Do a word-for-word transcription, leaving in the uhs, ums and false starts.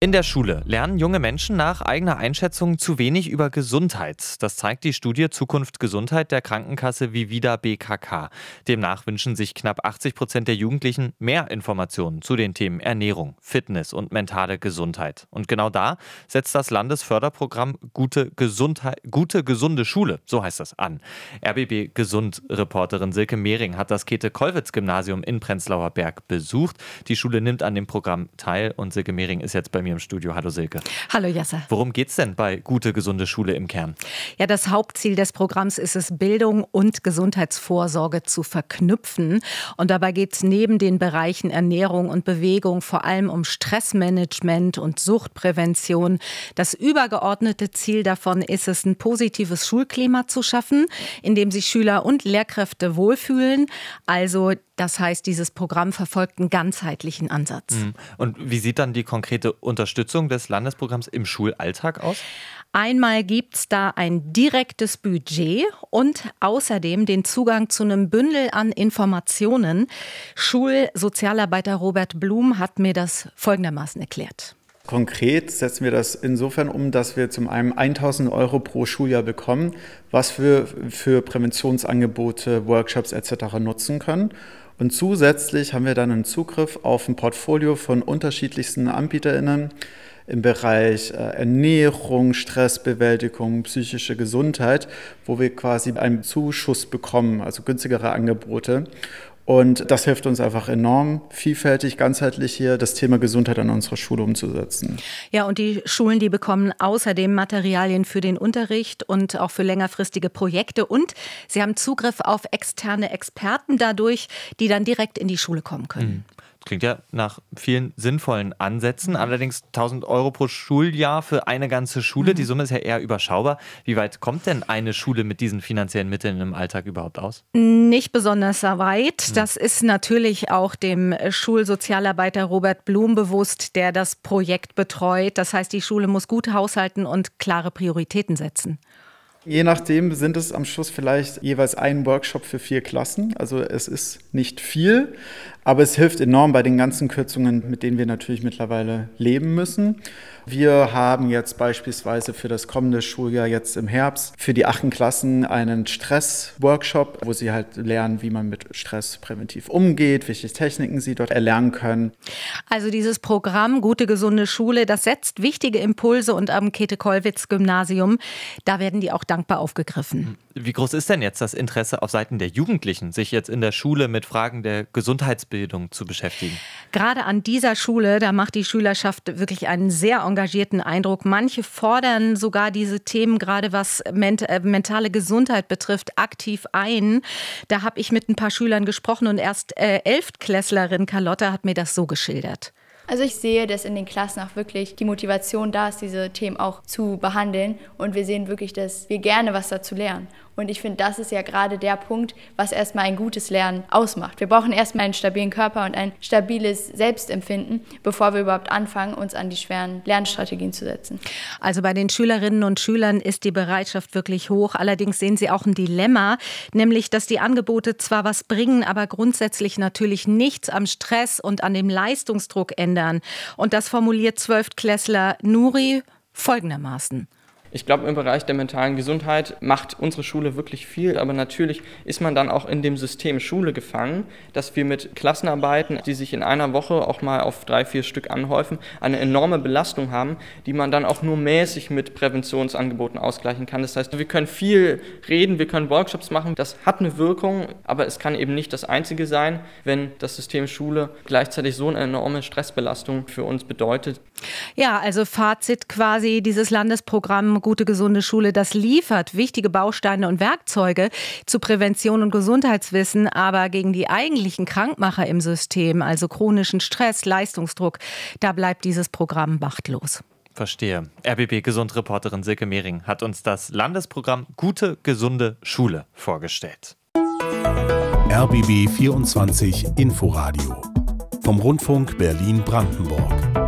In der Schule lernen junge Menschen nach eigener Einschätzung zu wenig über Gesundheit. Das zeigt die Studie Zukunft Gesundheit der Krankenkasse Vivida B K K. Demnach wünschen sich knapp achtzig Prozent der Jugendlichen mehr Informationen zu den Themen Ernährung, Fitness und mentale Gesundheit. Und genau da setzt das Landesförderprogramm Gute Gesundheit, Gute Gesunde Schule, so heißt das, an. R B B Gesund-Reporterin Silke Mehring hat das Käthe-Kollwitz-Gymnasium in Prenzlauer Berg besucht. Die Schule nimmt an dem Programm teil und Silke Mehring ist jetzt bei mir im Studio. Hallo Silke. Hallo Jesse. Worum geht's denn bei Gute Gesunde Schule im Kern? Ja, das Hauptziel des Programms ist es, Bildung und Gesundheitsvorsorge zu verknüpfen. Und dabei geht es neben den Bereichen Ernährung und Bewegung vor allem um Stressmanagement und Suchtprävention. Das übergeordnete Ziel davon ist es, ein positives Schulklima zu schaffen, in dem sich Schüler und Lehrkräfte wohlfühlen. Also das heißt, dieses Programm verfolgt einen ganzheitlichen Ansatz. Und wie sieht dann die konkrete Unterstützung des Landesprogramms im Schulalltag aus? Einmal gibt es da ein direktes Budget und außerdem den Zugang zu einem Bündel an Informationen. Schulsozialarbeiter Robert Blum hat mir das folgendermaßen erklärt. Konkret setzen wir das insofern um, dass wir zum einen tausend Euro pro Schuljahr bekommen, was wir für Präventionsangebote, Workshops et cetera nutzen können. Und zusätzlich haben wir dann einen Zugriff auf ein Portfolio von unterschiedlichsten AnbieterInnen im Bereich Ernährung, Stressbewältigung, psychische Gesundheit, wo wir quasi einen Zuschuss bekommen, also günstigere Angebote. Und das hilft uns einfach enorm, vielfältig, ganzheitlich hier das Thema Gesundheit an unserer Schule umzusetzen. Ja, und die Schulen, die bekommen außerdem Materialien für den Unterricht und auch für längerfristige Projekte. Und sie haben Zugriff auf externe Experten dadurch, die dann direkt in die Schule kommen können. Mhm. Klingt ja nach vielen sinnvollen Ansätzen. Allerdings tausend Euro pro Schuljahr für eine ganze Schule. Mhm. Die Summe ist ja eher überschaubar. Wie weit kommt denn eine Schule mit diesen finanziellen Mitteln im Alltag überhaupt aus? Nicht besonders weit. Mhm. Das ist natürlich auch dem Schulsozialarbeiter Robert Blum bewusst, der das Projekt betreut. Das heißt, die Schule muss gut haushalten und klare Prioritäten setzen. Je nachdem sind es am Schluss vielleicht jeweils ein Workshop für vier Klassen. Also es ist nicht viel, aber es hilft enorm bei den ganzen Kürzungen, mit denen wir natürlich mittlerweile leben müssen. Wir haben jetzt beispielsweise für das kommende Schuljahr jetzt im Herbst für die achten Klassen einen Stress-Workshop, wo sie halt lernen, wie man mit Stress präventiv umgeht, welche Techniken sie dort erlernen können. Also dieses Programm Gute Gesunde Schule, das setzt wichtige Impulse und am Käthe-Kollwitz-Gymnasium, da werden die auch dankbar aufgegriffen. Wie groß ist denn jetzt das Interesse auf Seiten der Jugendlichen, sich jetzt in der Schule mit Fragen der Gesundheitsbildung zu beschäftigen? Gerade an dieser Schule, da macht die Schülerschaft wirklich einen sehr engagierten Eindruck. Manche fordern sogar diese Themen, gerade was ment- äh, mentale Gesundheit betrifft, aktiv ein. Da habe ich mit ein paar Schülern gesprochen und erst äh, Elftklässlerin Carlotta hat mir das so geschildert. Also ich sehe, dass in den Klassen auch wirklich die Motivation da ist, diese Themen auch zu behandeln. Und wir sehen wirklich, dass wir gerne was dazu lernen. Und ich finde, das ist ja gerade der Punkt, was erstmal ein gutes Lernen ausmacht. Wir brauchen erstmal einen stabilen Körper und ein stabiles Selbstempfinden, bevor wir überhaupt anfangen, uns an die schweren Lernstrategien zu setzen. Also bei den Schülerinnen und Schülern ist die Bereitschaft wirklich hoch. Allerdings sehen sie auch ein Dilemma, nämlich, dass die Angebote zwar was bringen, aber grundsätzlich natürlich nichts am Stress und an dem Leistungsdruck ändern. Und das formuliert Zwölftklässler Nuri folgendermaßen. Ich glaube, im Bereich der mentalen Gesundheit macht unsere Schule wirklich viel, aber natürlich ist man dann auch in dem System Schule gefangen, dass wir mit Klassenarbeiten, die sich in einer Woche auch mal auf drei, vier Stück anhäufen, eine enorme Belastung haben, die man dann auch nur mäßig mit Präventionsangeboten ausgleichen kann. Das heißt, wir können viel reden, wir können Workshops machen, das hat eine Wirkung, aber es kann eben nicht das Einzige sein, wenn das System Schule gleichzeitig so eine enorme Stressbelastung für uns bedeutet. Ja, also Fazit quasi, dieses Landesprogramm Gute Gesunde Schule, das liefert wichtige Bausteine und Werkzeuge zu Prävention und Gesundheitswissen, aber gegen die eigentlichen Krankmacher im System, also chronischen Stress, Leistungsdruck, da bleibt dieses Programm machtlos. Verstehe. R B B-Gesund-Reporterin Silke Mehring hat uns das Landesprogramm Gute Gesunde Schule vorgestellt. R B B vierundzwanzig Inforadio vom Rundfunk Berlin-Brandenburg.